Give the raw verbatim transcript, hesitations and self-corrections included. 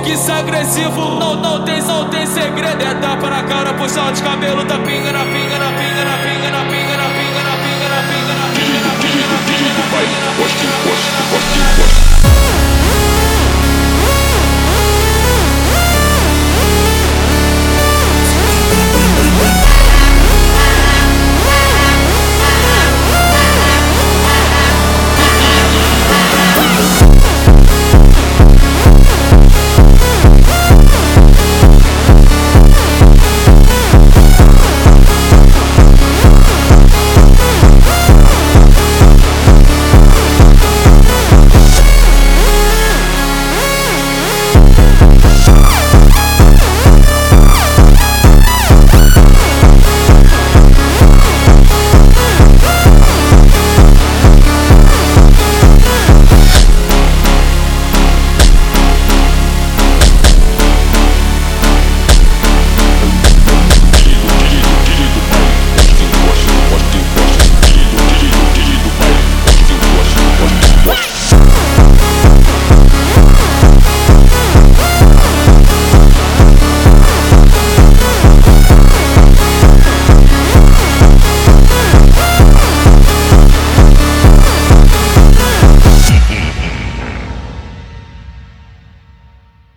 mix agressivo, não, não tem, não tem segredo. É tapa na cara, puxão de cabelo, tá pinga na pinga, na pinga, na pinga, na pinga, na pinga, na pinga, na pinga, na pinga, na pinga, na pinga, na pinga, na pinga, na pinga, na pinga, na pinga, na pinga.